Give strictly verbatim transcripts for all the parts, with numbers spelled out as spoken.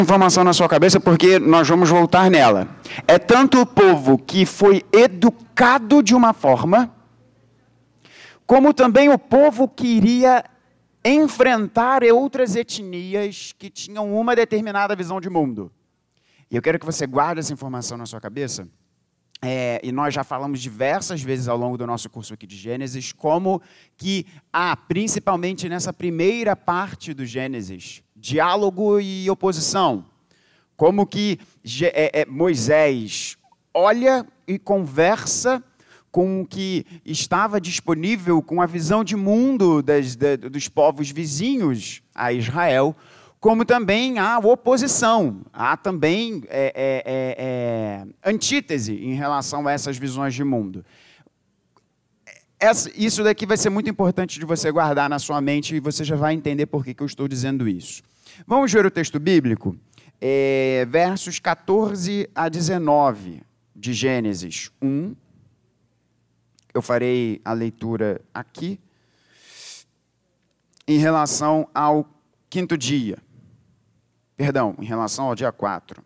Informação na sua cabeça porque nós vamos voltar nela. É tanto o povo que foi educado de uma forma, como também o povo que iria enfrentar outras etnias que tinham uma determinada visão de mundo. E eu quero que você guarde essa informação na sua cabeça. É, e nós já falamos diversas vezes ao longo do nosso curso aqui de Gênesis, como que há, principalmente nessa primeira parte do Gênesis, diálogo e oposição. Como que é, é, Moisés olha e conversa com o que estava disponível, com a visão de mundo das, da, dos povos vizinhos a Israel, como também há oposição, há também é, é, é, é, antítese em relação a essas visões de mundo. Essa, isso daqui vai ser muito importante de você guardar na sua mente e você já vai entender por que, que eu estou dizendo isso. Vamos ver o texto bíblico, é, versos catorze a dezenove de Gênesis um. Eu farei a leitura aqui em relação ao quinto dia. Perdão, em relação ao dia quatro.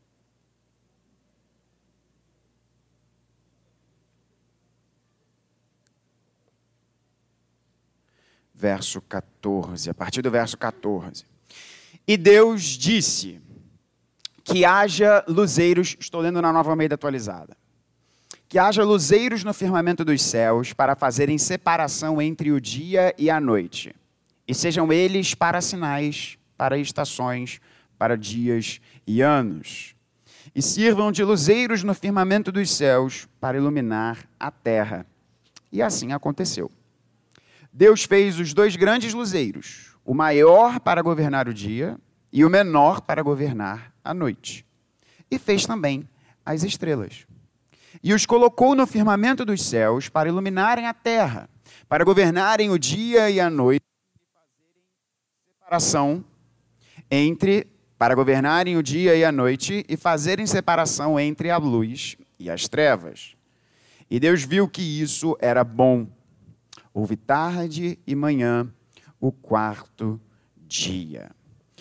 Verso catorze, a partir do verso catorze. E Deus disse que haja luzeiros, estou lendo na Nova Almeida Atualizada, que haja luzeiros no firmamento dos céus para fazerem separação entre o dia e a noite, e sejam eles para sinais, para estações, para dias e anos, e sirvam de luzeiros no firmamento dos céus para iluminar a terra. E assim aconteceu. Deus fez os dois grandes luzeiros, o maior para governar o dia e o menor para governar a noite. E fez também as estrelas. E os colocou no firmamento dos céus para iluminarem a terra, para governarem o dia e a noite, e fazerem separação entre, para governarem o dia e a noite, e fazerem separação entre a luz e as trevas. E Deus viu que isso era bom. Houve tarde e manhã, o quarto dia.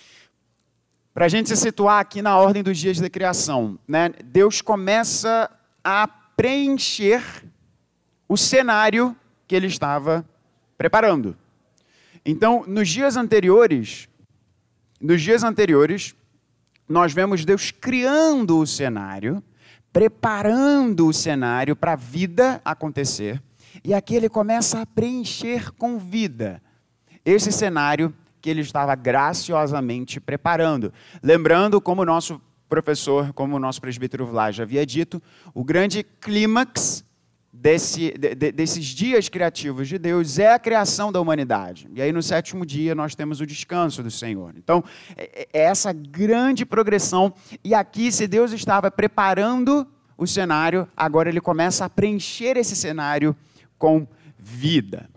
Para a gente se situar aqui na ordem dos dias da criação, né? Deus começa a preencher o cenário que ele estava preparando. Então, nos dias anteriores, nos dias anteriores, nós vemos Deus criando o cenário, preparando o cenário para a vida acontecer, e aqui ele começa a preencher com vida esse cenário que ele estava graciosamente preparando. Lembrando, como o nosso professor, como o nosso presbítero Vlá já havia dito, o grande clímax desse, de, de, desses dias criativos de Deus é a criação da humanidade. E aí no sétimo dia nós temos o descanso do Senhor. Então, é, é essa grande progressão. E aqui, se Deus estava preparando o cenário, agora ele começa a preencher esse cenário com vida.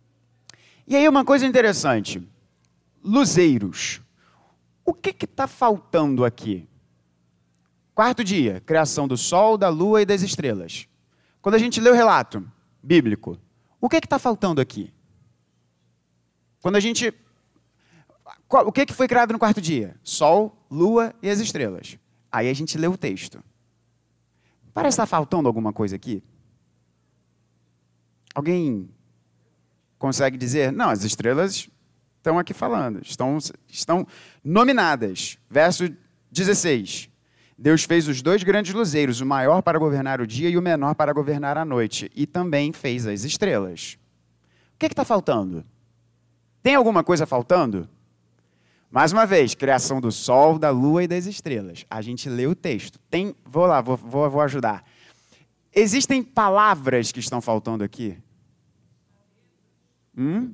E aí uma coisa interessante, luzeiros. O que está faltando aqui? Quarto dia, criação do sol, da lua e das estrelas. Quando a gente lê o relato bíblico, o que está faltando aqui? Quando a gente... O que, que foi criado no quarto dia? Sol, lua e as estrelas. Aí a gente lê o texto. Parece estar faltando alguma coisa aqui? Alguém consegue dizer? Não, as estrelas estão aqui falando, estão, estão nominadas. Verso dezesseis. Deus fez os dois grandes luzeiros, o maior para governar o dia e o menor para governar a noite. E também fez as estrelas. O que está faltando? Tem alguma coisa faltando? Mais uma vez, criação do sol, da lua e das estrelas. A gente lê o texto. Tem, vou lá, vou, vou, vou ajudar. Existem palavras que estão faltando aqui? Hum?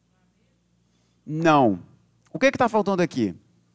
Não. O que está faltando aqui?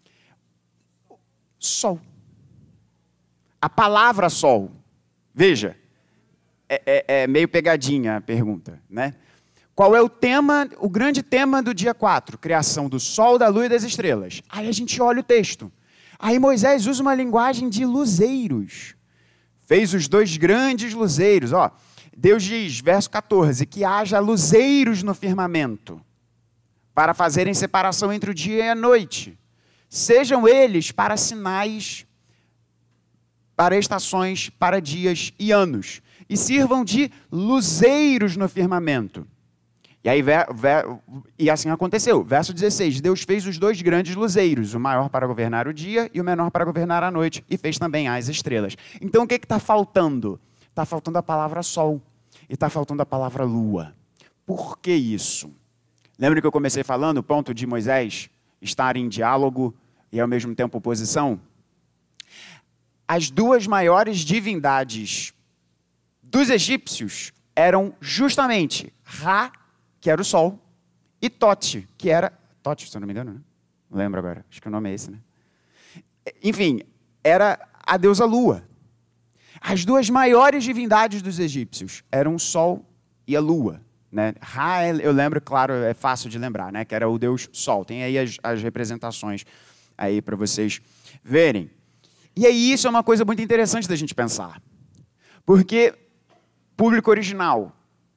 Sol. A palavra sol. Veja, é, é, é meio pegadinha a pergunta, né? Qual é o tema, o grande tema do dia quatro? Criação do sol, da lua e das estrelas. Aí a gente olha o texto. Aí Moisés usa uma linguagem de luzeiros. Fez os dois grandes luzeiros. Ó, Deus diz, verso catorze, que haja luzeiros no firmamento para fazerem separação entre o dia e a noite, sejam eles para sinais, para estações, para dias e anos, e sirvam de luzeiros no firmamento. E, aí, e assim aconteceu. Verso dezesseis, Deus fez os dois grandes luzeiros, o maior para governar o dia e o menor para governar a noite, e fez também as estrelas. Então, o que está faltando? Está faltando a palavra sol e está faltando a palavra lua. Por que isso? Lembra que eu comecei falando o ponto de Moisés estar em diálogo e, ao mesmo tempo, oposição? As duas maiores divindades dos egípcios eram justamente Ra, que era o sol, e Tote, que era... Tote, se eu não me engano, né? Não lembro agora. Acho que o nome é esse, né? Enfim, era a deusa Lua. As duas maiores divindades dos egípcios eram o sol e a lua, né? Ra, eu lembro, claro, é fácil de lembrar, né? Que era o deus sol. Tem aí as, as representações aí para vocês verem. E aí isso é uma coisa muito interessante da gente pensar. Porque, público original...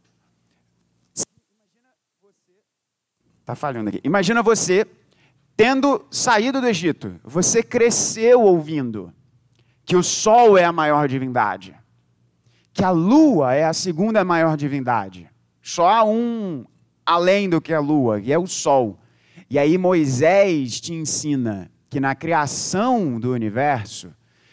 Está falhando aqui. Imagina você tendo saído do Egito. Você cresceu ouvindo que o sol é a maior divindade, que a lua é a segunda maior divindade. Só há um além do que a lua, e é o sol. E aí Moisés te ensina que na criação do universo,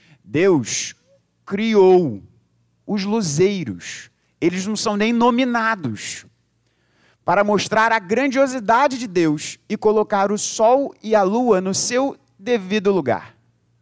Deus criou os luzeiros. Eles não são nem nominados, para mostrar a grandiosidade de Deus e colocar o sol e a lua no seu devido lugar.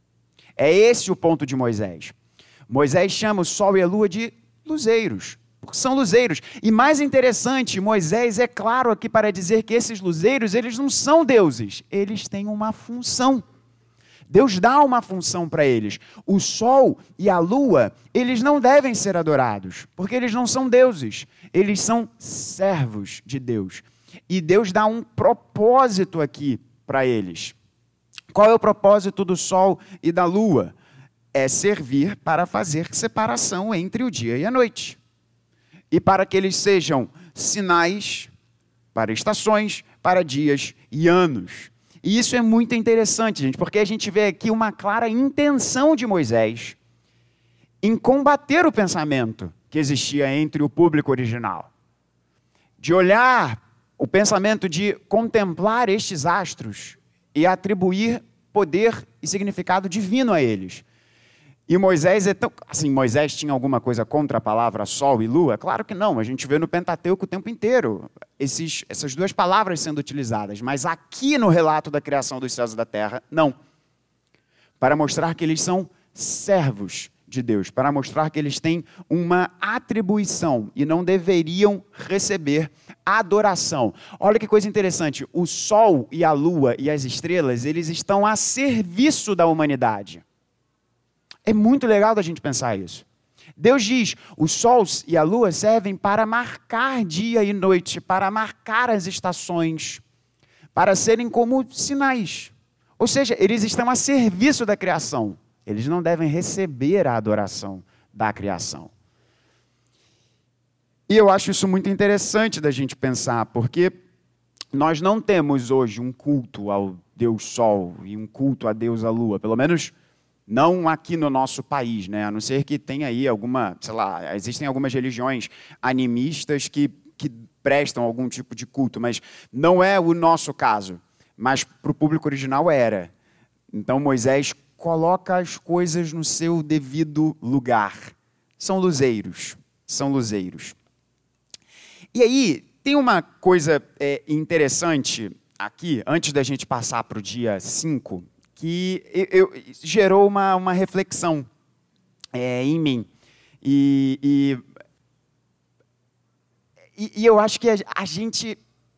É esse o ponto de Moisés. Moisés chama o sol e a lua de luzeiros, porque são luzeiros. E mais interessante, Moisés é claro aqui para dizer que esses luzeiros, eles não são deuses, eles têm uma função. Deus dá uma função para eles. O sol e a lua, eles não devem ser adorados, porque eles não são deuses. Eles são servos de Deus. E Deus dá um propósito aqui para eles. Qual é o propósito do sol e da lua? É servir para fazer separação entre o dia e a noite. E para que eles sejam sinais para estações, para dias e anos. E isso é muito interessante, gente, porque a gente vê aqui uma clara intenção de Moisés em combater o pensamento que existia entre o público original. De olhar o pensamento de contemplar estes astros e atribuir poder e significado divino a eles. E Moisés é tão... Assim, Moisés tinha alguma coisa contra a palavra sol e lua? Claro que não, a gente vê no Pentateuco o tempo inteiro esses, essas duas palavras sendo utilizadas, mas aqui no relato da criação dos céus e da terra, não. Para mostrar que eles são servos de Deus, para mostrar que eles têm uma atribuição e não deveriam receber adoração. Olha que coisa interessante, o sol e a lua e as estrelas, eles estão a serviço da humanidade. É muito legal da gente pensar isso. Deus diz, os sols e a lua servem para marcar dia e noite, para marcar as estações, para serem como sinais. Ou seja, eles estão a serviço da criação. Eles não devem receber a adoração da criação. E eu acho isso muito interessante da gente pensar, porque nós não temos hoje um culto ao Deus Sol e um culto a Deus a Lua, pelo menos não aqui no nosso país, né? A não ser que tenha aí alguma, sei lá, existem algumas religiões animistas que, que prestam algum tipo de culto, mas não é o nosso caso. Mas para o público original era. Então Moisés coloca as coisas no seu devido lugar. São luzeiros, são luzeiros. E aí, tem uma coisa é, interessante aqui, antes da gente passar para o dia cinco, que eu, eu, gerou uma, uma reflexão é, em mim. E, e, e eu acho que a, a gente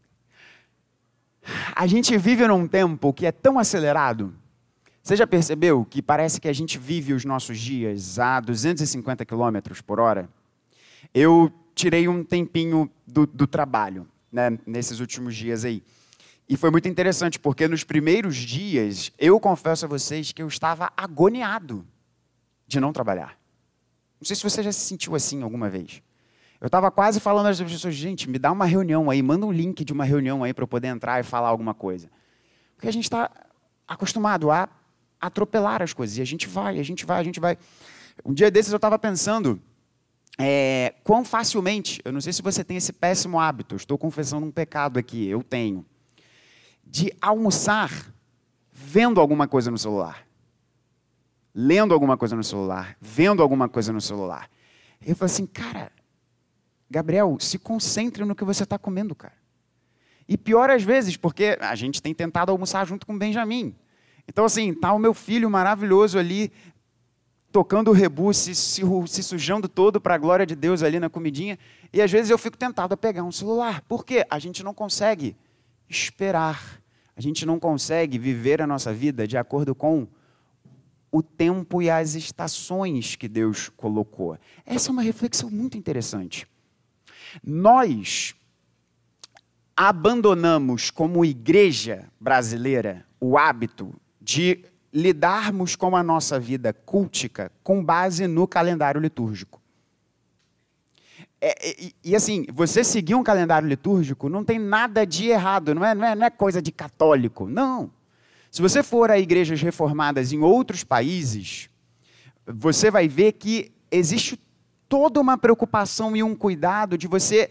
a gente vive num tempo que é tão acelerado. Você já percebeu que parece que a gente vive os nossos dias a duzentos e cinquenta quilômetros por hora? Eu tirei um tempinho do, do trabalho, né, nesses últimos dias aí. E foi muito interessante, porque nos primeiros dias, eu confesso a vocês que eu estava agoniado de não trabalhar. Não sei se você já se sentiu assim alguma vez. Eu estava quase falando às pessoas, gente, me dá uma reunião aí, manda um link de uma reunião aí para eu poder entrar e falar alguma coisa. Porque a gente está acostumado a atropelar as coisas. E a gente vai, a gente vai, a gente vai. Um dia desses eu estava pensando, é, quão facilmente, eu não sei se você tem esse péssimo hábito, estou confessando um pecado aqui, eu tenho, de almoçar vendo alguma coisa no celular. Lendo alguma coisa no celular, vendo alguma coisa no celular. Eu falei assim, cara, Gabriel, se concentre no que você está comendo, cara. E pior às vezes, porque a gente tem tentado almoçar junto com o Benjamin. Então, assim, tá o meu filho maravilhoso ali, tocando o rebu, se, se, se sujando todo para a glória de Deus ali na comidinha. E às vezes eu fico tentado a pegar um celular. Por quê? A gente não consegue esperar. A gente não consegue viver a nossa vida de acordo com o tempo e as estações que Deus colocou. Essa é uma reflexão muito interessante. Nós abandonamos, como igreja brasileira, o hábito de lidarmos com a nossa vida cultica com base no calendário litúrgico. É, e, e assim, você seguir um calendário litúrgico não tem nada de errado, não é, não é, não é coisa de católico, não. Se você for a igrejas reformadas em outros países, você vai ver que existe toda uma preocupação e um cuidado de você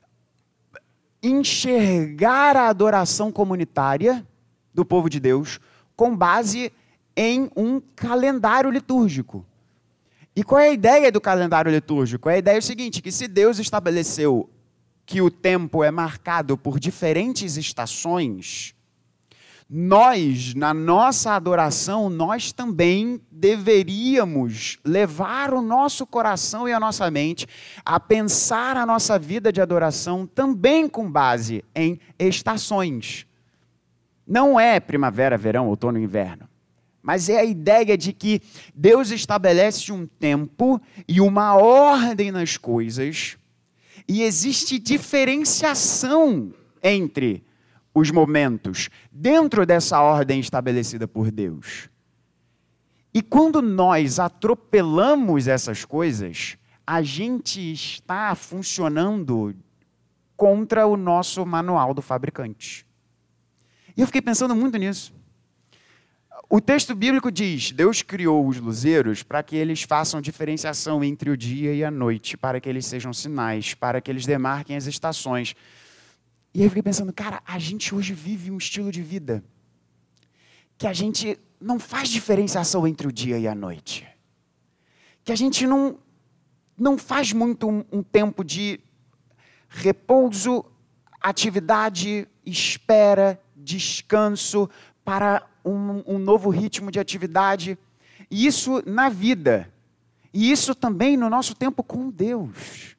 enxergar a adoração comunitária do povo de Deus com base em um calendário litúrgico. E qual é a ideia do calendário litúrgico? A ideia é o seguinte, que se Deus estabeleceu que o tempo é marcado por diferentes estações, nós, na nossa adoração, nós também deveríamos levar o nosso coração e a nossa mente a pensar a nossa vida de adoração também com base em estações. Não é primavera, verão, outono e inverno, mas é a ideia de que Deus estabelece um tempo e uma ordem nas coisas e existe diferenciação entre os momentos, dentro dessa ordem estabelecida por Deus. E quando nós atropelamos essas coisas, a gente está funcionando contra o nosso manual do fabricante. E eu fiquei pensando muito nisso. O texto bíblico diz, Deus criou os luzeiros para que eles façam diferenciação entre o dia e a noite, para que eles sejam sinais, para que eles demarquem as estações. E aí eu fiquei pensando, cara, a gente hoje vive um estilo de vida que a gente não faz diferenciação entre o dia e a noite. Que a gente não, não faz muito um, um tempo de repouso, atividade, espera, descanso para um, um novo ritmo de atividade. E isso na vida. E isso também no nosso tempo com Deus.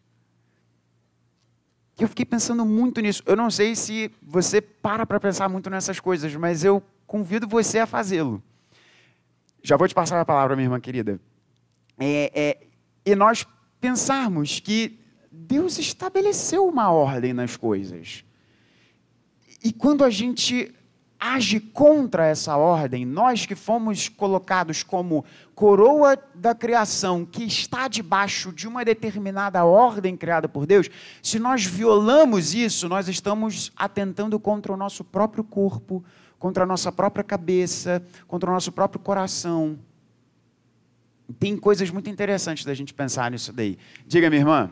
Eu fiquei pensando muito nisso. Eu não sei se você para para pensar muito nessas coisas, mas eu convido você a fazê-lo. Já vou te passar a palavra, minha irmã querida. É, é, e nós pensarmos que Deus estabeleceu uma ordem nas coisas. E quando a gente age contra essa ordem, nós que fomos colocados como coroa da criação, que está debaixo de uma determinada ordem criada por Deus, se nós violamos isso, nós estamos atentando contra o nosso próprio corpo, contra a nossa própria cabeça, contra o nosso próprio coração. Tem coisas muito interessantes da gente pensar nisso daí. Diga, minha irmã.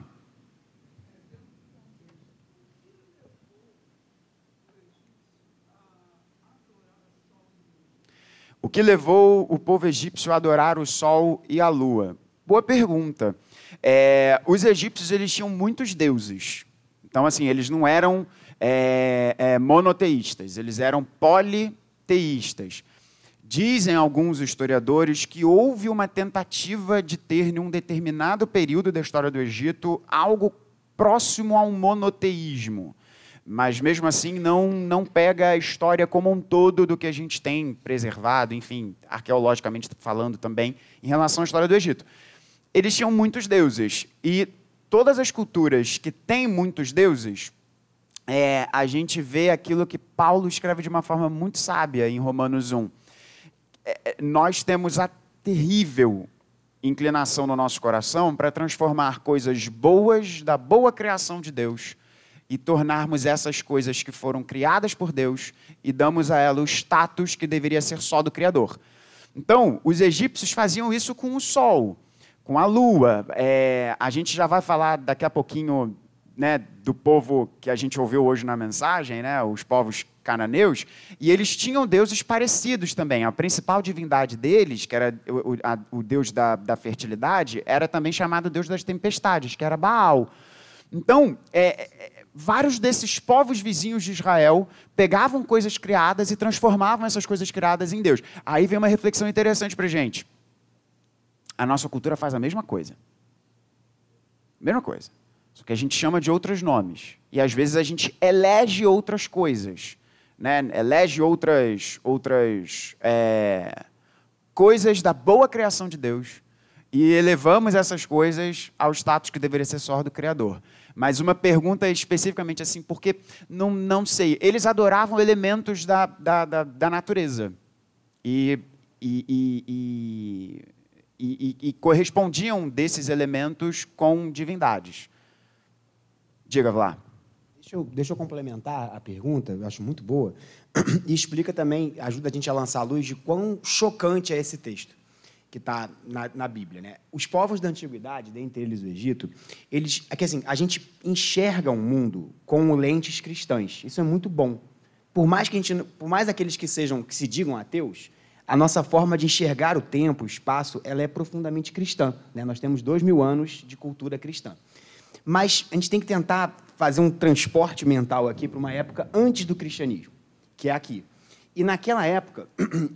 O que levou o povo egípcio a adorar o sol e a lua? Boa pergunta. É, os egípcios eles tinham muitos deuses. Então, assim, eles não eram é, é, monoteístas, eles eram politeístas. Dizem alguns historiadores que houve uma tentativa de ter, em um determinado período da história do Egito, algo próximo a um monoteísmo. Mas, mesmo assim, não, não pega a história como um todo do que a gente tem preservado, enfim, arqueologicamente falando também, em relação à história do Egito. Eles tinham muitos deuses, e todas as culturas que têm muitos deuses, é, a gente vê aquilo que Paulo escreve de uma forma muito sábia em Romanos um. É, nós temos a terrível inclinação no nosso coração para transformar coisas boas da boa criação de Deus e tornarmos essas coisas que foram criadas por Deus e damos a ela o status que deveria ser só do Criador. Então, os egípcios faziam isso com o sol, com a lua. É, a gente já vai falar daqui a pouquinho, né, do povo que a gente ouviu hoje na mensagem, né, os povos cananeus, e eles tinham deuses parecidos também. A principal divindade deles, que era o, a, o deus da, da fertilidade, era também chamado deus das tempestades, que era Baal. Então, é, é, vários desses povos vizinhos de Israel pegavam coisas criadas e transformavam essas coisas criadas em Deus. Aí vem uma reflexão interessante para a gente. A nossa cultura faz a mesma coisa. Mesma coisa. Só que a gente chama de outros nomes. E às vezes a gente elege outras coisas. Né? Elege outras, outras é, coisas da boa criação de Deus. E elevamos essas coisas ao status que deveria ser só do Criador. Mas uma pergunta especificamente assim, porque não, não sei. Eles adoravam elementos da, da, da, da natureza. E, e, e, e, e, e, e correspondiam desses elementos com divindades. Diga, Vlá. Deixa eu, deixa eu complementar a pergunta, eu acho muito boa, e explica também, ajuda a gente a lançar a luz de quão chocante é esse texto que está na, na Bíblia, né? Os povos da antiguidade, dentre eles o Egito, eles, é que assim, a gente enxerga o mundo com lentes cristãs. Isso é muito bom. Por mais que a gente, por mais aqueles que sejam, que se digam ateus, a nossa forma de enxergar o tempo, o espaço, ela é profundamente cristã, né? Nós temos dois mil anos de cultura cristã. Mas a gente tem que tentar fazer um transporte mental aqui para uma época antes do cristianismo, que é aqui. E naquela época,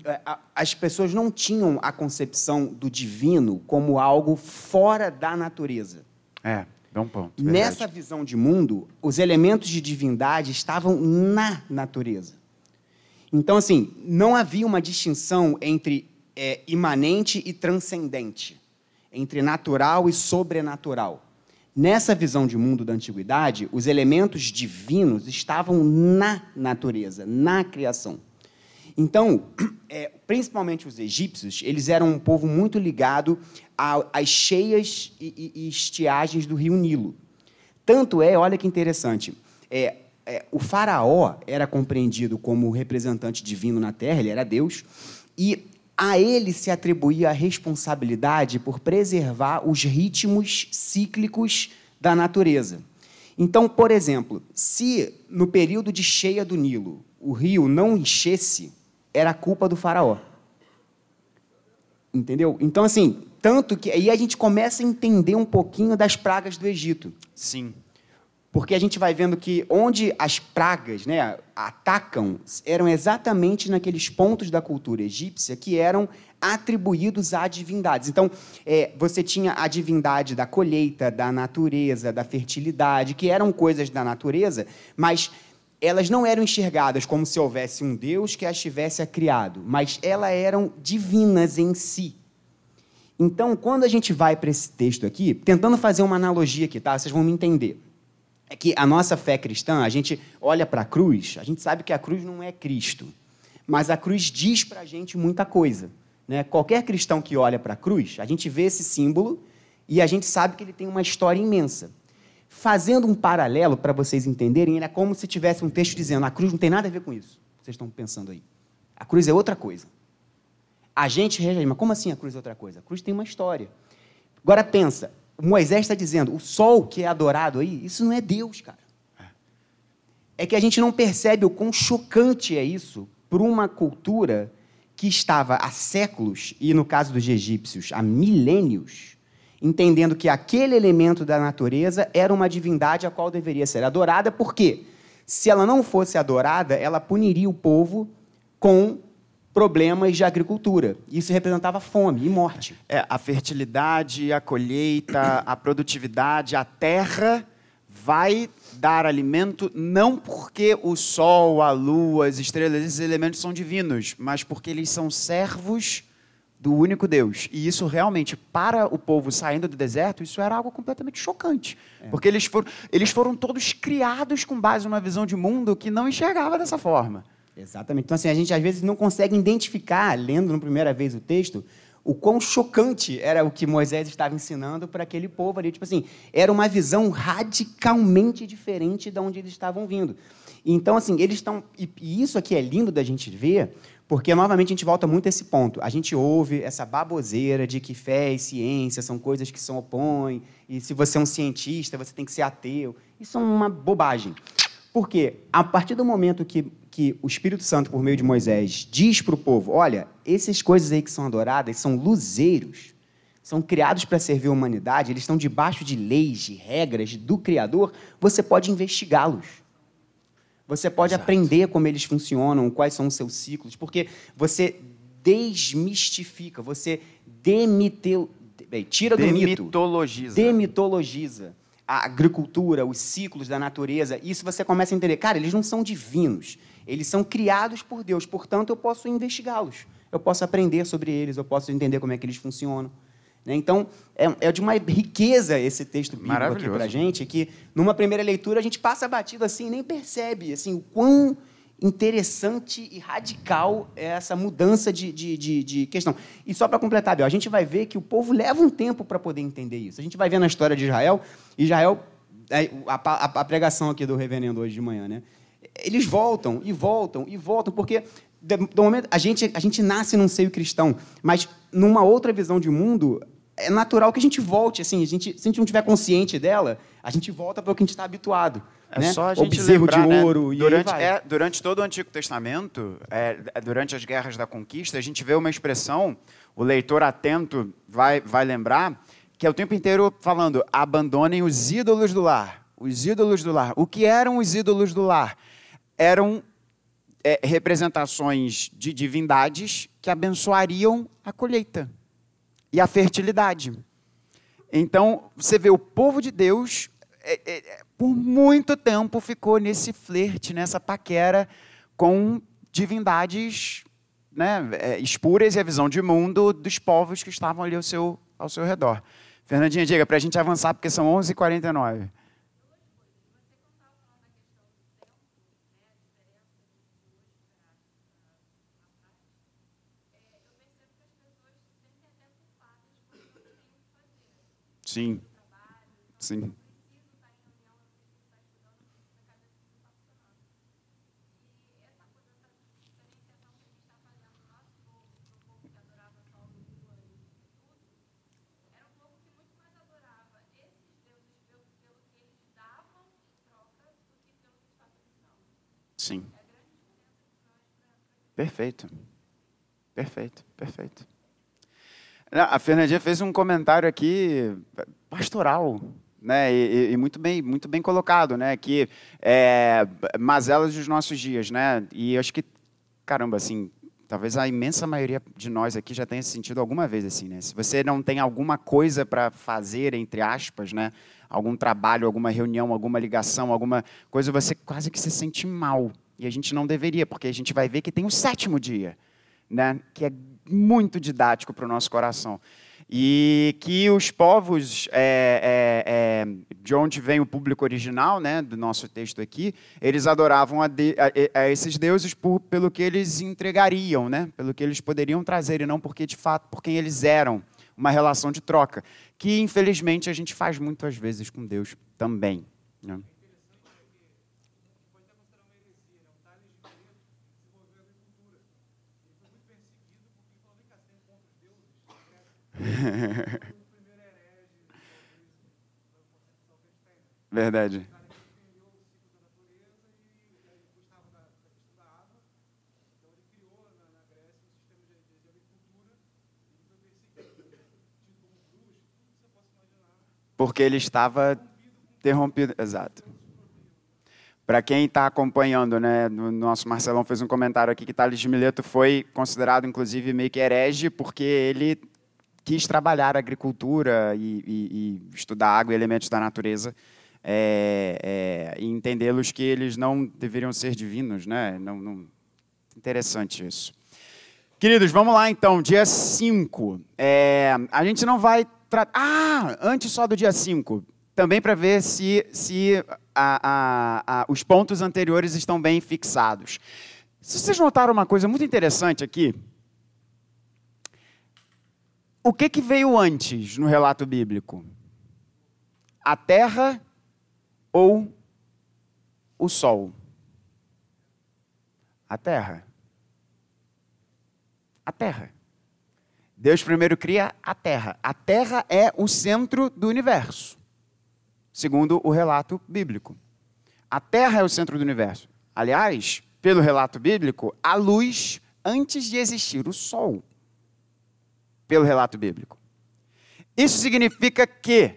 as pessoas não tinham a concepção do divino como algo fora da natureza. É, dá um ponto. Nessa visão de mundo, os elementos de divindade estavam na natureza. Então, assim, não havia uma distinção entre é, imanente e transcendente, entre natural e sobrenatural. Nessa visão de mundo da antiguidade, os elementos divinos estavam na natureza, na criação. Então, é, principalmente os egípcios, eles eram um povo muito ligado às cheias e, e, e estiagens do rio Nilo. Tanto é, olha que interessante, é, é, o faraó era compreendido como representante divino na terra, ele era Deus, e a ele se atribuía a responsabilidade por preservar os ritmos cíclicos da natureza. Então, por exemplo, se no período de cheia do Nilo o rio não enchesse, era culpa do faraó. Entendeu? Então, assim, tanto que... Aí a gente começa a entender um pouquinho das pragas do Egito. Sim. Porque a gente vai vendo que onde as pragas, né, atacam eram exatamente naqueles pontos da cultura egípcia que eram atribuídos a divindades. Então, é, você tinha a divindade da colheita, da natureza, da fertilidade, que eram coisas da natureza, mas elas não eram enxergadas como se houvesse um Deus que as tivesse criado, mas elas eram divinas em si. Então, quando a gente vai para esse texto aqui, tentando fazer uma analogia aqui, tá? Vocês vão me entender. É que a nossa fé cristã, a gente olha para a cruz, a gente sabe que a cruz não é Cristo, mas a cruz diz para a gente muita coisa, né? Qualquer cristão que olha para a cruz, a gente vê esse símbolo e a gente sabe que ele tem uma história imensa. Fazendo um paralelo para vocês entenderem, é como se tivesse um texto dizendo a cruz não tem nada a ver com isso. Vocês estão pensando aí. A cruz é outra coisa. A gente reage, mas como assim a cruz é outra coisa? A cruz tem uma história. Agora pensa, Moisés está dizendo, o sol que é adorado aí, isso não é Deus, cara. É que a gente não percebe o quão chocante é isso para uma cultura que estava há séculos, e no caso dos egípcios, há milênios, entendendo que aquele elemento da natureza era uma divindade a qual deveria ser adorada, porque se ela não fosse adorada, ela puniria o povo com problemas de agricultura. Isso representava fome e morte. É, a fertilidade, a colheita, a produtividade, a terra vai dar alimento não porque o sol, a lua, as estrelas, esses elementos são divinos, mas porque eles são servos do único Deus. E isso realmente, para o povo saindo do deserto, isso era algo completamente chocante. É. Porque eles foram, eles foram todos criados com base numa visão de mundo que não enxergava dessa forma. Exatamente. Então, assim, a gente às vezes não consegue identificar, lendo na primeira vez o texto, o quão chocante era o que Moisés estava ensinando para aquele povo ali. Tipo assim, era uma visão radicalmente diferente de onde eles estavam vindo. Então, assim, eles estão... E, e isso aqui é lindo da gente ver, porque, novamente, a gente volta muito a esse ponto. A gente ouve essa baboseira de que fé e ciência são coisas que se opõem, e se você é um cientista, você tem que ser ateu. Isso é uma bobagem. Por quê? A partir do momento que, que o Espírito Santo, por meio de Moisés, diz para o povo, olha, essas coisas aí que são adoradas são luzeiros, são criados para servir a humanidade, eles estão debaixo de leis, de regras do Criador, você pode investigá-los. Você pode Exato. aprender como eles funcionam, quais são os seus ciclos, porque você desmistifica, você demitel, tira do mito. Demitologiza. Demitologiza a agricultura, os ciclos da natureza. Isso você começa a entender. Cara, eles não são divinos. Eles são criados por Deus. Portanto, eu posso investigá-los. Eu posso aprender sobre eles. Eu posso entender como é que eles funcionam. Então, é de uma riqueza esse texto bíblico aqui para a gente, que, numa primeira leitura, a gente passa batido assim e nem percebe assim, o quão interessante e radical é essa mudança de, de, de, de questão. E só para completar, Bel, a gente vai ver que o povo leva um tempo para poder entender isso. A gente vai ver na história de Israel, Israel, a, a, a pregação aqui do reverendo hoje de manhã, né? Eles voltam e voltam e voltam, porque do momento, a, gente, a gente nasce num seio cristão, mas numa outra visão de mundo, é natural que a gente volte, assim, a gente, se a gente não estiver consciente dela, a gente volta para o que a gente está habituado. É né? só a gente Bezerro lembrar, de né? ouro, e durante, aí vai. é, durante todo o Antigo Testamento, é, durante as guerras da conquista, a gente vê uma expressão, o leitor atento vai, vai lembrar, que é o tempo inteiro falando, abandonem os ídolos do lar. Os ídolos do lar. O que eram os ídolos do lar? Eram é, representações de divindades que abençoariam a colheita e a fertilidade. Então, você vê o povo de Deus, é, é, por muito tempo, ficou nesse flerte, nessa paquera com divindades, né, é, espúrias e a visão de mundo dos povos que estavam ali ao seu, ao seu redor. Fernandinha, diga, para a gente avançar, porque são onze e quarenta e nove. Sim, sim. Sim. Perfeito. Perfeito, perfeito. A Fernandinha fez um comentário aqui pastoral, né, e, e muito bem, muito bem colocado, né, que é, mazelas dos nossos dias, né, e acho que, caramba, assim, talvez a imensa maioria de nós aqui já tenha sentido alguma vez assim, né, se você não tem alguma coisa para fazer, entre aspas, né, algum trabalho, alguma reunião, alguma ligação, alguma coisa, você quase que se sente mal, e a gente não deveria, porque a gente vai ver que tem o sétimo dia, né, que é muito didático para o nosso coração. E que os povos, é, é, é, de onde vem o público original, né, do nosso texto aqui, eles adoravam a, de, a, a esses deuses por, pelo que eles entregariam, né, pelo que eles poderiam trazer, e não porque, de fato, por quem eles eram, uma relação de troca, que, infelizmente, a gente faz muitas vezes com Deus também. Né? Verdade. Porque ele estava interrompido. Exato. Para quem está acompanhando, né, o nosso Marcelão fez um comentário aqui que Tales de Mileto foi considerado, inclusive, meio que herege, porque ele quis trabalhar a agricultura e, e, e estudar água e elementos da natureza, é, é, e entendê-los que eles não deveriam ser divinos, né? Não, não... Interessante isso. Queridos, vamos lá então, dia cinco. É, a gente não vai tratar... Ah, antes só do dia cinco, também para ver se, se a, a, a, os pontos anteriores estão bem fixados. Se vocês notaram uma coisa muito interessante aqui, o que, que veio antes no relato bíblico? A terra ou o sol? A terra. A terra. Deus primeiro cria a terra. A terra é o centro do universo, segundo o relato bíblico. A terra é o centro do universo. Aliás, pelo relato bíblico, a luz antes de existir o sol. Pelo relato bíblico. Isso significa que,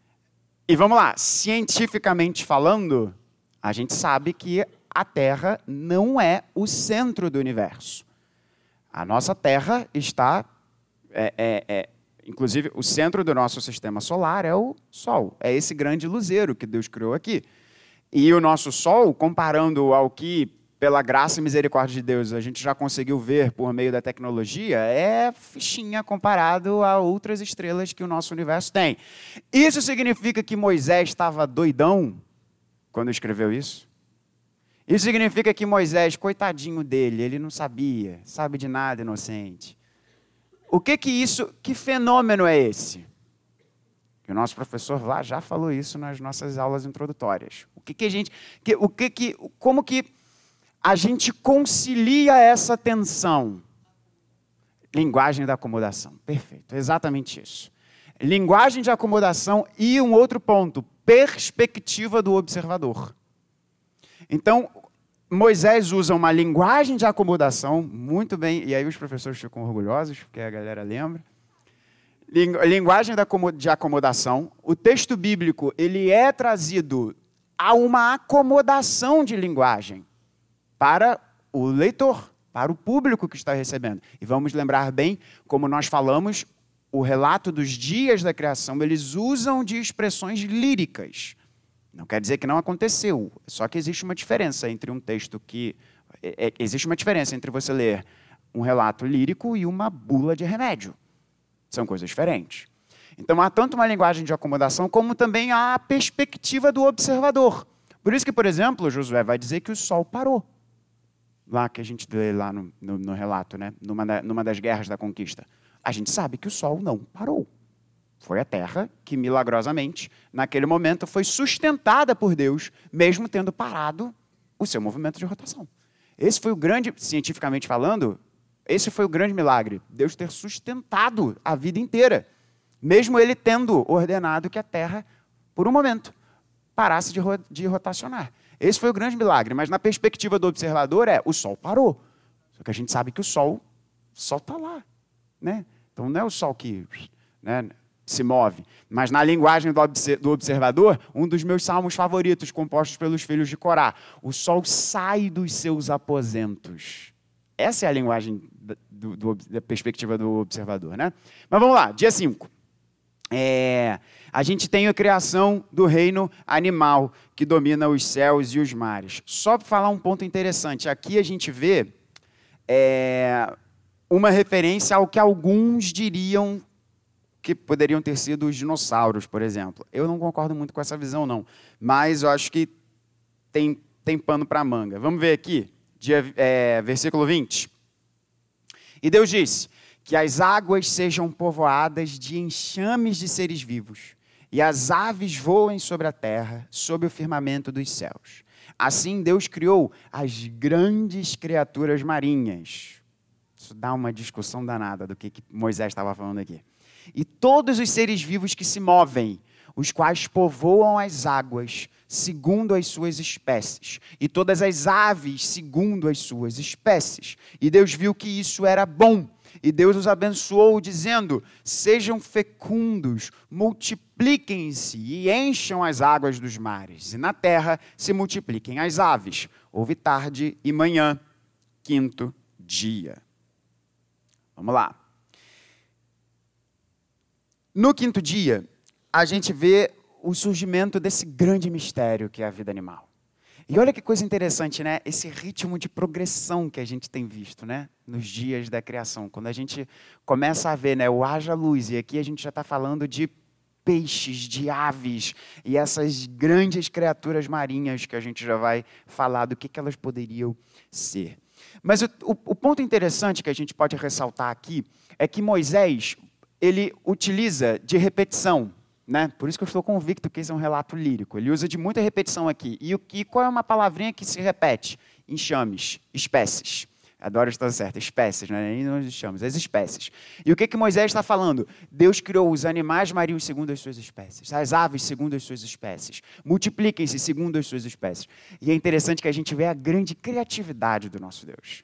e vamos lá, cientificamente falando, a gente sabe que a Terra não é o centro do universo. A nossa Terra está, é, é, é, inclusive, o centro do nosso sistema solar é o Sol. É esse grande luzeiro que Deus criou aqui. E o nosso Sol, comparando ao que, pela graça e misericórdia de Deus, a gente já conseguiu ver por meio da tecnologia, é fichinha comparado a outras estrelas que o nosso universo tem. Isso significa que Moisés estava doidão quando escreveu isso? Isso significa que Moisés, coitadinho dele, ele não sabia, sabe de nada, inocente. O que que isso, que fenômeno é esse? O nosso professor lá já falou isso nas nossas aulas introdutórias. O que que a gente, que, o que que, como que a gente concilia essa tensão? Linguagem da acomodação. Perfeito, exatamente isso. Linguagem de acomodação e um outro ponto, perspectiva do observador. Então, Moisés usa uma linguagem de acomodação, muito bem, e aí os professores ficam orgulhosos, porque a galera lembra. Linguagem de acomodação. O texto bíblico, ele é trazido a uma acomodação de linguagem para o leitor, para o público que está recebendo. E vamos lembrar bem, como nós falamos, o relato dos dias da criação, eles usam de expressões líricas. Não quer dizer que não aconteceu, só que existe uma diferença entre um texto que... É, é, existe uma diferença entre você ler um relato lírico e uma bula de remédio. São coisas diferentes. Então, há tanto uma linguagem de acomodação, como também a perspectiva do observador. Por isso que, por exemplo, Josué vai dizer que o sol parou. Lá que a gente lê lá no, no, no relato, né? numa, da, numa das guerras da conquista. A gente sabe que o sol não parou. Foi a terra que, milagrosamente, naquele momento, foi sustentada por Deus, mesmo tendo parado o seu movimento de rotação. Esse foi o grande, cientificamente falando, esse foi o grande milagre. Deus ter sustentado a vida inteira, mesmo ele tendo ordenado que a terra, por um momento, parasse de, ro de rotacionar. Esse foi o grande milagre, mas na perspectiva do observador é, o sol parou. Só que a gente sabe que o sol, o sol está lá. Né? Então não é o sol que... Né, se move. Mas na linguagem do observador, um dos meus salmos favoritos, compostos pelos filhos de Corá, o sol sai dos seus aposentos. Essa é a linguagem do, do, da perspectiva do observador. Né? Mas vamos lá, dia cinco. É, a gente tem a criação do reino animal, que domina os céus e os mares. Só para falar um ponto interessante, aqui a gente vê é, uma referência ao que alguns diriam que poderiam ter sido os dinossauros, por exemplo. Eu não concordo muito com essa visão, não. Mas eu acho que tem, tem pano para manga. Vamos ver aqui, dia, é, versículo vinte. E Deus disse, que as águas sejam povoadas de enxames de seres vivos, e as aves voem sobre a terra, sob o firmamento dos céus. Assim Deus criou as grandes criaturas marinhas. Isso dá uma discussão danada do que, que Moisés estava falando aqui. E todos os seres vivos que se movem, os quais povoam as águas, segundo as suas espécies, e todas as aves, segundo as suas espécies. E Deus viu que isso era bom, e Deus os abençoou, dizendo, sejam fecundos, multipliquem-se e encham as águas dos mares, e na terra se multipliquem as aves. Houve tarde e manhã, quinto dia. Vamos lá. No quinto dia, a gente vê o surgimento desse grande mistério que é a vida animal. E olha que coisa interessante, né? Esse ritmo de progressão que a gente tem visto, né? Nos dias da criação. Quando a gente começa a ver, né? O haja luz, e aqui a gente já está falando de peixes, de aves, e essas grandes criaturas marinhas que a gente já vai falar do que, que elas poderiam ser. Mas o, o, o ponto interessante que a gente pode ressaltar aqui é que Moisés... ele utiliza de repetição, né? Por isso que eu estou convicto que esse é um relato lírico. Ele usa de muita repetição aqui. E, o, e qual é uma palavrinha que se repete? Enxames, espécies. Adoro estar certo, espécies, né? Nem nós chamamos, as espécies. E o que, que Moisés está falando? Deus criou os animais marinhos segundo as suas espécies, as aves segundo as suas espécies. Multipliquem-se segundo as suas espécies. E é interessante que a gente vê a grande criatividade do nosso Deus.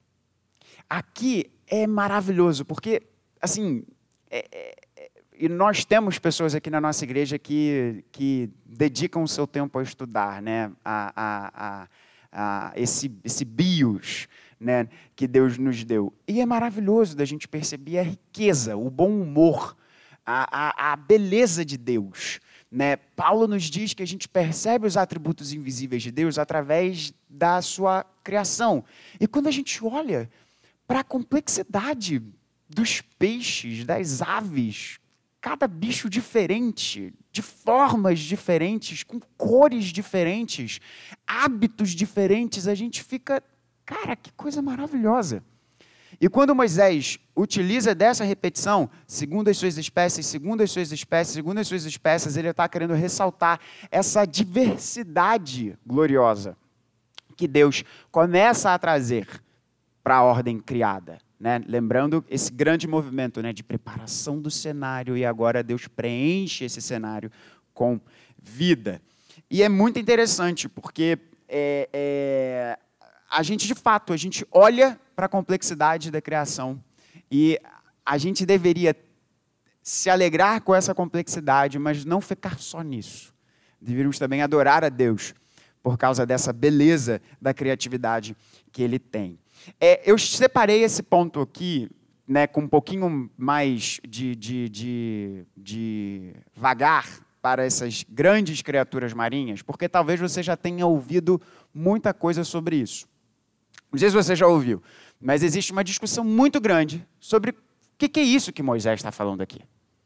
Aqui é maravilhoso, porque, assim, é, é, é, e nós temos pessoas aqui na nossa igreja que, que dedicam o seu tempo a estudar, né? a, a, a, a esse, esse bios, né, que Deus nos deu. E é maravilhoso da gente perceber a riqueza, o bom humor, a, a, a beleza de Deus. Né? Paulo nos diz que a gente percebe os atributos invisíveis de Deus através da sua criação. E quando a gente olha para a complexidade dos peixes, das aves, cada bicho diferente, de formas diferentes, com cores diferentes, hábitos diferentes, a gente fica, cara, que coisa maravilhosa. E quando Moisés utiliza dessa repetição, segundo as suas espécies, segundo as suas espécies, segundo as suas espécies, ele está querendo ressaltar essa diversidade gloriosa que Deus começa a trazer para a ordem criada. Né? Lembrando esse grande movimento, né, de preparação do cenário, e agora Deus preenche esse cenário com vida. E é muito interessante, porque é, é, a gente, de fato, a gente olha para a complexidade da criação e a gente deveria se alegrar com essa complexidade, mas não ficar só nisso. Deveríamos também adorar a Deus por causa dessa beleza da criatividade que Ele tem. É, eu separei esse ponto aqui, né, com um pouquinho mais de, de, de, de vagar para essas grandes criaturas marinhas, porque talvez você já tenha ouvido muita coisa sobre isso. Não sei se você já ouviu, mas existe uma discussão muito grande sobre o que, que é isso que Moisés está falando aqui.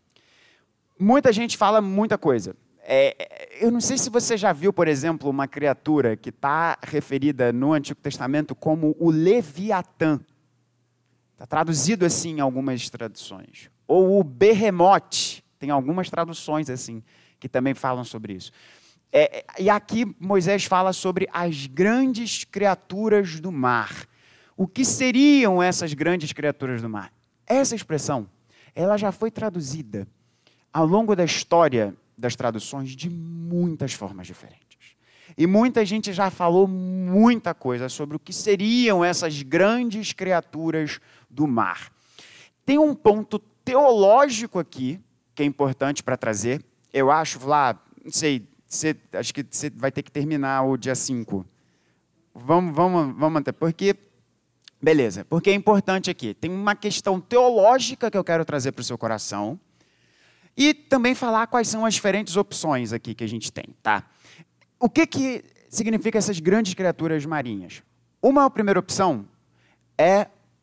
Muita gente fala muita coisa. É, eu não sei se você já viu, por exemplo, uma criatura que está referida no Antigo Testamento como o Leviatã. Está traduzido assim em algumas traduções. Ou o Behemoth, tem algumas traduções assim, que também falam sobre isso. É, e aqui Moisés fala sobre as grandes criaturas do mar. O que seriam essas grandes criaturas do mar? Essa expressão, ela já foi traduzida ao longo da história das traduções de muitas formas diferentes. E muita gente já falou muita coisa sobre o que seriam essas grandes criaturas do mar. Tem um ponto teológico aqui, que é importante para trazer. Eu acho, Flá, não sei, você, acho que você vai ter que terminar o dia cinco. Vamos, vamos, vamos manter, porque... Beleza, porque é importante aqui. Tem uma questão teológica que eu quero trazer para o seu coração, e também falar quais são as diferentes opções aqui que a gente tem, tá? O que, que significa essas grandes criaturas marinhas? Uma primeira opção é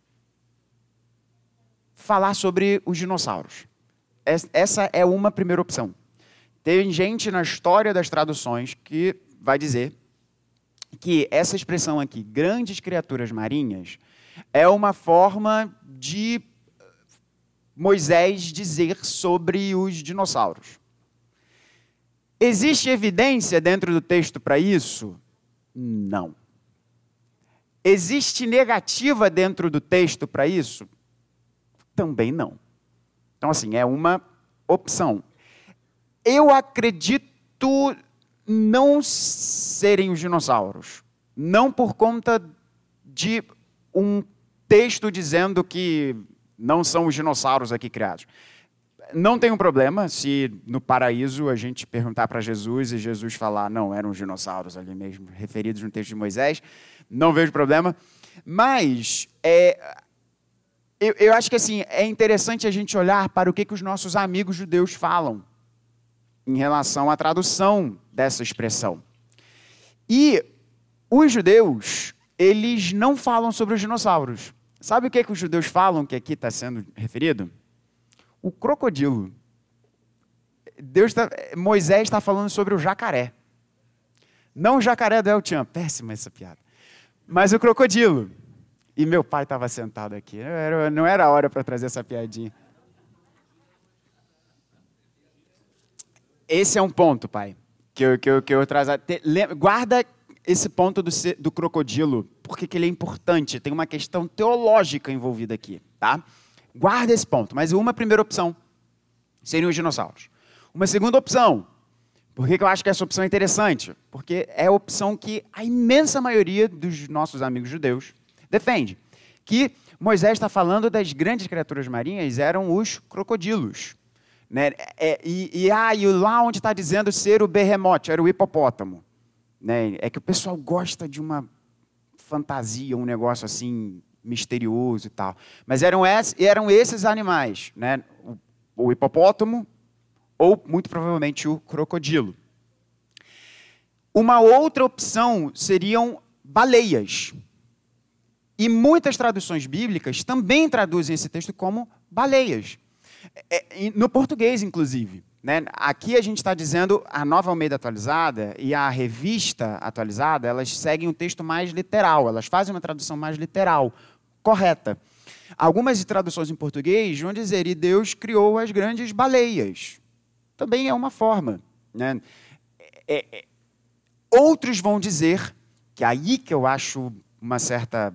falar sobre os dinossauros. Essa é uma primeira opção. Tem gente na história das traduções que vai dizer que essa expressão aqui, grandes criaturas marinhas, é uma forma de Moisés dizer sobre os dinossauros. Existe evidência dentro do texto para isso? Não. Existe negativa dentro do texto para isso? Também não. Então, assim, é uma opção. Eu acredito não serem os dinossauros. Não por conta de um texto dizendo que não são os dinossauros aqui criados. Não tem um problema se no paraíso a gente perguntar para Jesus e Jesus falar, não, eram os dinossauros ali mesmo, referidos no texto de Moisés. Não vejo problema. Mas é, eu, eu acho que assim, é interessante a gente olhar para o que, que os nossos amigos judeus falam em relação à tradução dessa expressão. E os judeus, eles não falam sobre os dinossauros. Sabe o que, que os judeus falam que aqui está sendo referido? O crocodilo. Deus tá, Moisés está falando sobre o jacaré. Não o jacaré do El Chan. Péssima essa piada. Mas o crocodilo. E meu pai estava sentado aqui. Não era, não era a hora para trazer essa piadinha. esse é um ponto, pai, que eu, que eu, que eu trago. Guarda esse ponto do, do crocodilo, porque que ele é importante. Tem uma questão teológica envolvida aqui, tá? Guarda esse ponto. Mas uma primeira opção seriam os dinossauros. Uma segunda opção, por que eu acho que essa opção é interessante? Porque é a opção que a imensa maioria dos nossos amigos judeus defende. Que Moisés está falando das grandes criaturas marinhas eram os crocodilos. Né? É, e, e, ah, e lá onde está dizendo ser o berremote, era o hipopótamo. Né? É que o pessoal gosta de uma fantasia, um negócio assim misterioso e tal. Mas eram, esse, eram esses animais, né? o, o hipopótamo ou, muito provavelmente, o crocodilo. Uma outra opção seriam baleias. E muitas traduções bíblicas também traduzem esse texto como baleias. É, no português, inclusive. Né? Aqui a gente está dizendo a Nova Almeida Atualizada e a Revista Atualizada, elas seguem um texto mais literal, elas fazem uma tradução mais literal, correta. Algumas traduções em português vão dizer, e Deus criou as grandes baleias. Também é uma forma. Né? É, é, outros vão dizer, que é aí que eu acho uma certa...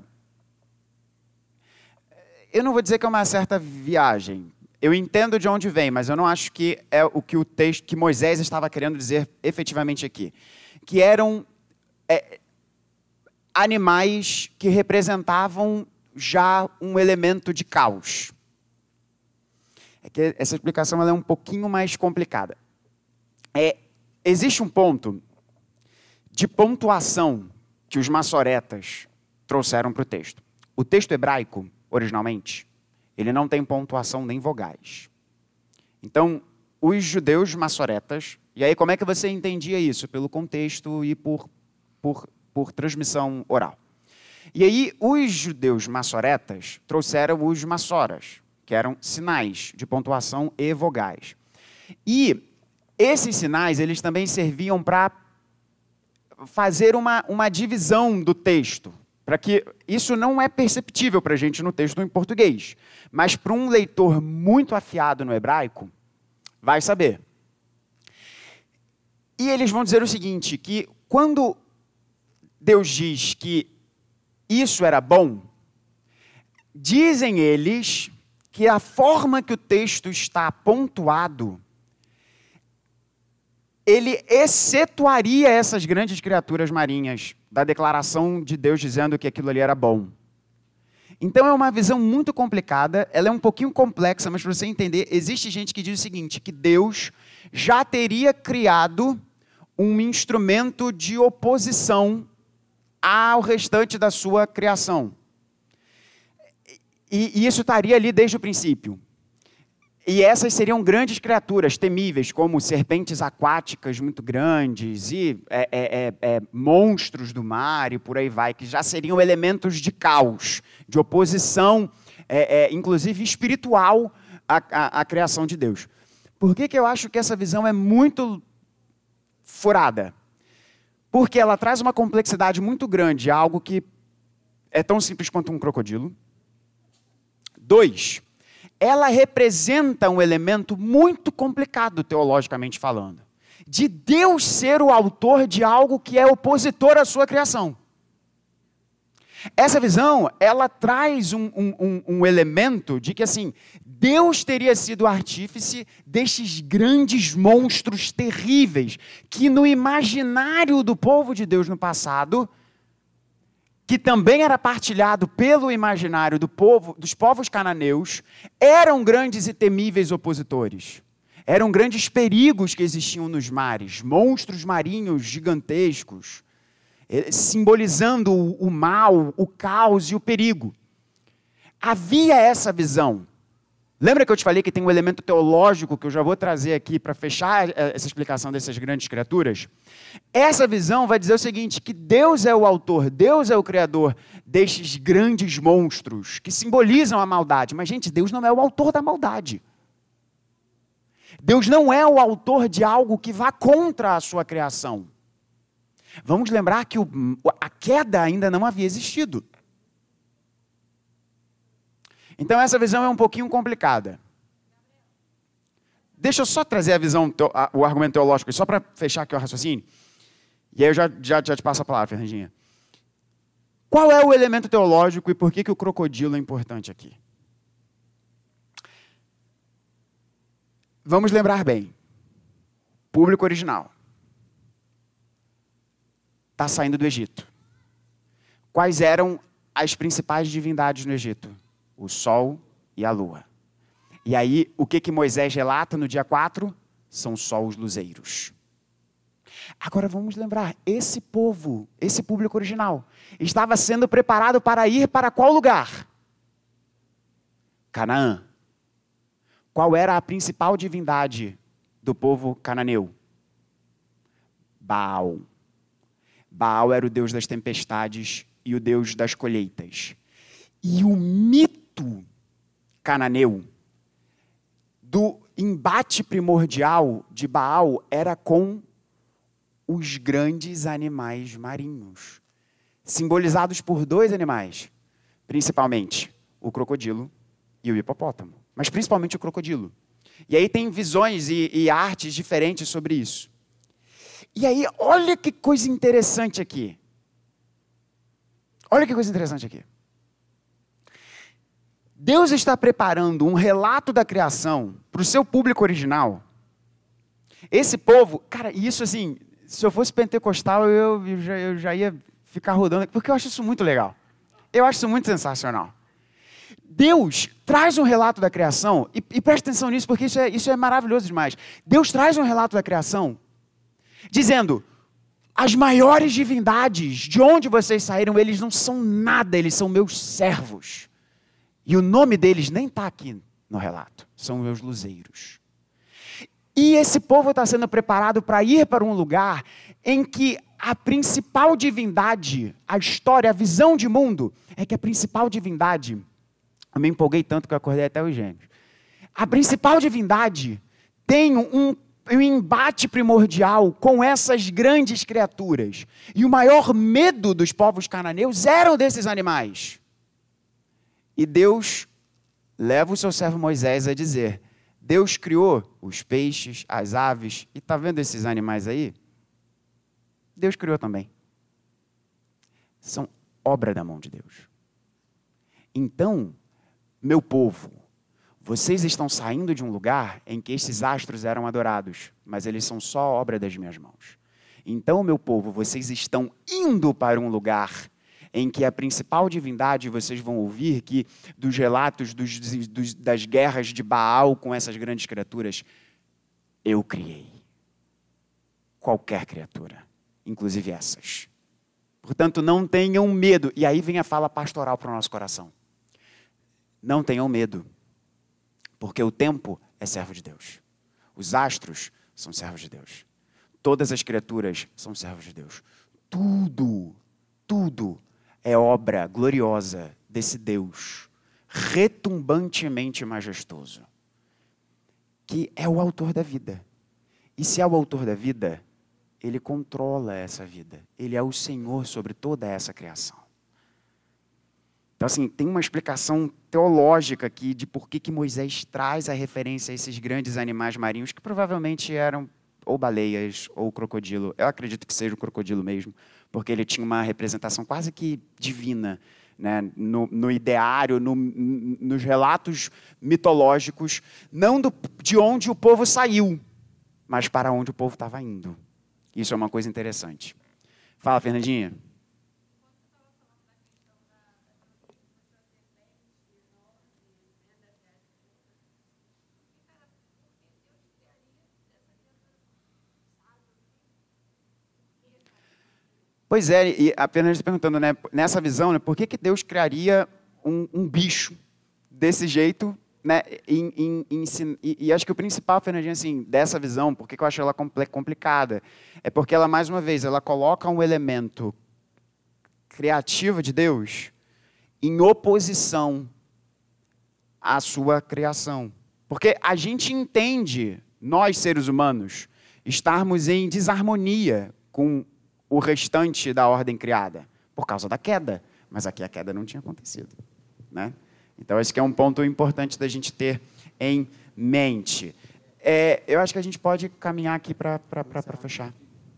Eu não vou dizer que é uma certa viagem. Eu entendo de onde vem, mas eu não acho que é o que o texto que Moisés estava querendo dizer efetivamente aqui. Que eram é, animais que representavam já um elemento de caos. É que essa explicação ela é um pouquinho mais complicada. É, existe um ponto de pontuação que os maçoretas trouxeram para o texto. O texto hebraico, originalmente, ele não tem pontuação nem vogais. Então, os judeus maçoretas, e aí como é que você entendia isso? Pelo contexto e por, por, por transmissão oral. E aí, os judeus maçoretas trouxeram os maçoras, que eram sinais de pontuação e vogais. E esses sinais, eles também serviam para fazer uma, uma divisão do texto, para que isso não é perceptível para a gente no texto em português, mas para um leitor muito afiado no hebraico, vai saber. E eles vão dizer o seguinte, que quando Deus diz que isso era bom, dizem eles que a forma que o texto está pontuado, ele excetuaria essas grandes criaturas marinhas da declaração de Deus dizendo que aquilo ali era bom. Então é uma visão muito complicada, ela é um pouquinho complexa, mas para você entender, existe gente que diz o seguinte, que Deus já teria criado um instrumento de oposição ao restante da sua criação. E, e isso estaria ali desde o princípio. E essas seriam grandes criaturas temíveis, como serpentes aquáticas muito grandes e é, é, é, monstros do mar e por aí vai, que já seriam elementos de caos, de oposição, é, é, inclusive espiritual, à, à, à criação de Deus. Por que que eu acho que essa visão é muito furada? Porque ela traz uma complexidade muito grande a algo que é tão simples quanto um crocodilo. Dois, ela representa um elemento muito complicado, teologicamente falando, de Deus ser o autor de algo que é opositor à sua criação. Essa visão, ela traz um, um, um elemento de que, assim, Deus teria sido artífice destes grandes monstros terríveis, que no imaginário do povo de Deus no passado, que também era partilhado pelo imaginário do povo, dos povos cananeus, eram grandes e temíveis opositores. Eram grandes perigos que existiam nos mares, monstros marinhos gigantescos, simbolizando o mal, o caos e o perigo. Havia essa visão. Lembra que eu te falei que tem um elemento teológico que eu já vou trazer aqui para fechar essa explicação dessas grandes criaturas? Essa visão vai dizer o seguinte, que Deus é o autor, Deus é o criador destes grandes monstros que simbolizam a maldade. Mas, gente, Deus não é o autor da maldade. Deus não é o autor de algo que vá contra a sua criação. Vamos lembrar que o, a queda ainda não havia existido. Então essa visão é um pouquinho complicada. deixa eu só trazer a visão, o argumento teológico, só para fechar aqui o raciocínio. E aí eu já, já, já te passo a palavra, Fernandinha. Qual é o elemento teológico e por que, que o crocodilo é importante aqui? Vamos lembrar bem. Público original. Está saindo do Egito. Quais eram as principais divindades no Egito? O sol e a lua. E aí, o que, que Moisés relata no dia quatro? São só os luzeiros. Agora vamos lembrar, esse povo, esse público original, estava sendo preparado para ir para qual lugar? Canaã. Qual era a principal divindade do povo cananeu? Baal. Baal era o deus das tempestades e o deus das colheitas. E o mito cananeu do embate primordial de Baal era com os grandes animais marinhos, simbolizados por dois animais, principalmente o crocodilo e o hipopótamo, mas principalmente o crocodilo. E aí tem visões e, e artes diferentes sobre isso. E aí, olha que coisa interessante aqui. Olha que coisa interessante aqui. Deus está preparando um relato da criação para o seu público original. Esse povo, cara, isso assim, se eu fosse pentecostal, eu, eu, já, eu já ia ficar rodando, porque eu acho isso muito legal. Eu acho isso muito sensacional. Deus traz um relato da criação, e, e presta atenção nisso, porque isso é, isso é maravilhoso demais. Deus traz um relato da criação, dizendo, as maiores divindades, de onde vocês saíram, eles não são nada, eles são meus servos. E o nome deles nem está aqui no relato, são meus luzeiros. E esse povo está sendo preparado para ir para um lugar em que a principal divindade, a história, a visão de mundo, é que a principal divindade, eu me empolguei tanto que eu acordei até os gêmeos, a principal divindade tem um, um embate primordial com essas grandes criaturas. E o maior medo dos povos cananeus eram desses animais. E Deus leva o seu servo Moisés a dizer, Deus criou os peixes, as aves, e está vendo esses animais aí? Deus criou também. São obra da mão de Deus. Então, meu povo, vocês estão saindo de um lugar em que esses astros eram adorados, mas eles são só obra das minhas mãos. Então, meu povo, vocês estão indo para um lugar em que a principal divindade, vocês vão ouvir que dos relatos dos, dos, das guerras de Baal com essas grandes criaturas, eu criei qualquer criatura, inclusive essas. Portanto, não tenham medo. E aí vem a fala pastoral para o nosso coração. Não tenham medo, porque o tempo é servo de Deus. Os astros são servos de Deus. Todas as criaturas são servos de Deus. Tudo, tudo é obra gloriosa desse Deus, retumbantemente majestoso, que é o autor da vida. E se é o autor da vida, ele controla essa vida. Ele é o Senhor sobre toda essa criação. Então, assim, tem uma explicação teológica aqui de por que que Moisés traz a referência a esses grandes animais marinhos, que provavelmente eram ou baleias ou crocodilo. Eu acredito que seja o crocodilo mesmo, porque ele tinha uma representação quase que divina, né? no, no ideário, no, nos relatos mitológicos, não do, de onde o povo saiu, mas para onde o povo estava indo. Isso é uma coisa interessante. Fala, Fernandinha. Pois é, e apenas perguntando, né, nessa visão, né, por que que Deus criaria um, um bicho desse jeito, né, em, em, em, e, e acho que o principal, Fernandinho, assim, dessa visão, por que que eu acho ela complicada, é porque ela, mais uma vez, ela coloca um elemento criativo de Deus em oposição à sua criação. Porque a gente entende, nós seres humanos, estarmos em desarmonia com o restante da ordem criada, por causa da queda. Mas aqui a queda não tinha acontecido, né? Então, esse que é um ponto importante da gente ter em mente. É, eu acho que a gente pode caminhar aqui para fechar.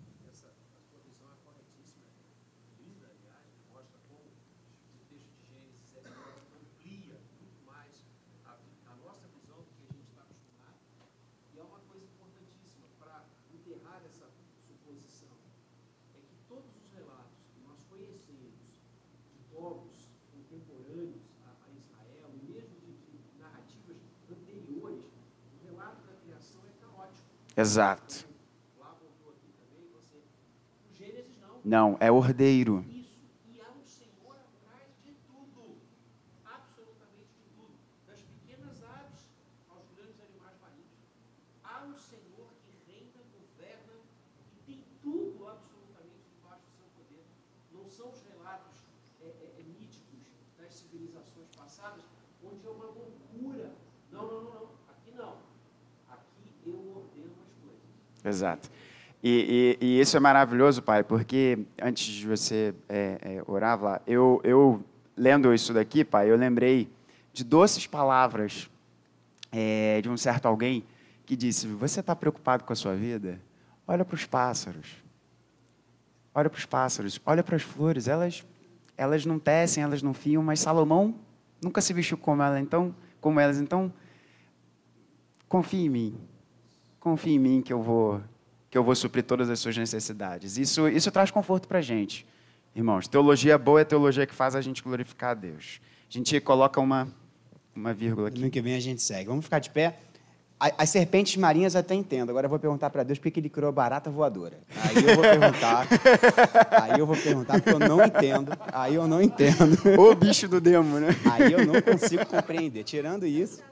Exato. Não, é ordeiro. Isso. E há um Senhor atrás de tudo. Absolutamente de tudo. Das pequenas aves aos grandes animais marinhos. Há um Senhor que reina, governa e tem tudo absolutamente debaixo do seu poder. Não são os relatos é, é, é, míticos das civilizações passadas, onde é uma loucura. Não, não, não, não. Aqui não. Aqui eu ordeno as coisas. Exato. E, e, e isso é maravilhoso, pai, porque antes de você é, é, orar, Vlá, eu, eu, lendo isso daqui, pai, eu lembrei de doces palavras é, de um certo alguém que disse, você está preocupado com a sua vida? Olha para os pássaros. Olha para os pássaros. Olha para as flores. Elas, elas não tecem, elas não fiam, mas Salomão nunca se vestiu como, ela, então, como elas. Então, confie em mim. Confie em mim que eu vou... que eu vou suprir todas as suas necessidades. Isso, isso traz conforto para a gente. Irmãos, teologia boa é teologia que faz a gente glorificar a Deus. A gente coloca uma, uma vírgula aqui. No que vem a gente segue. Vamos ficar de pé. As serpentes marinhas até entendo. Agora eu vou perguntar para Deus por que ele criou barata voadora. Aí eu vou perguntar. Aí eu vou perguntar porque eu não entendo. Aí eu não entendo. O bicho do demo, né? Aí eu não consigo compreender. Tirando isso...